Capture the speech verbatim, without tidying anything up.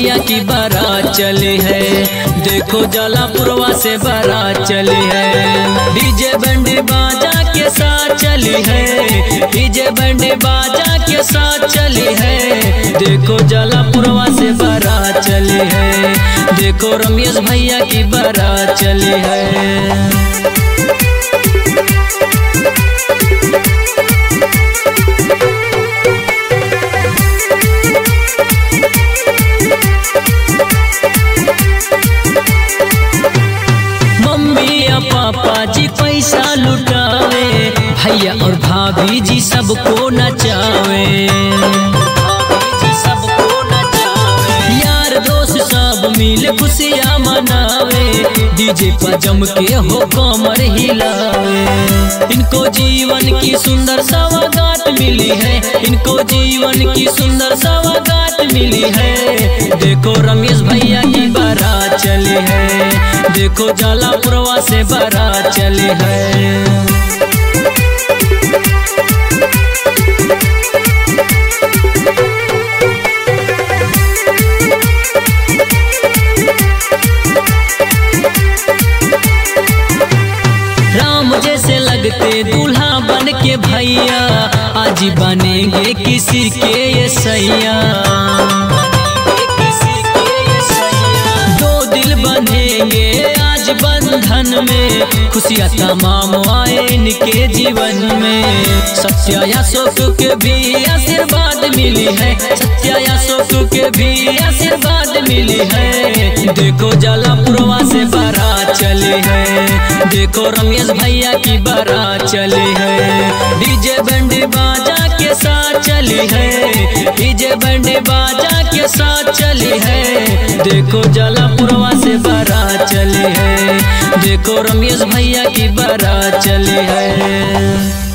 भैया की बारात चली है। देखो जलापुरवा से बारात चली है। डीजे बंडी बाजा के साथ चली है। डीजे बंडी बाजा के साथ चली है। देखो जलापुरवा से बारात चली है। देखो रमेश भैया की बारात चली है। पापा जी पैसा लुटावे, भैया और भाभी जी सबको नचावे। सबको नचावे, यार दोस्त सब मिल खुशियाँ मनावे। डीजे पर जम के हो कमर हिलावे। इनको जीवन की सुंदर सौगात मिली है। इनको जीवन की सुंदर सौगात मिली है। देखो रमेश भैया की बारात चली है। देखो जलापुरवा से बारात चली है। राम जैसे लगते दूल्हा बन के भैया, आज बनेंगे किसी के ये सैया। दो दिल बंधेंगे आज बंधन में, खुशियाँ तमाम आए इनके जीवन में। सत्या अशोक के भी आशीर्वाद मिली है। सत्या अशोक के भी आशीर्वाद मिली है। देखो जलापुरवा से बारात चली है। देखो रमेश भैया की बारात चली है। डीजे बंडी बाजा के साथ चली है। डीजे बंडी बाजा के साथ चली है। देखो जलापुरवा से बारात चली है। देखो रमेश भैया की बारात चली है।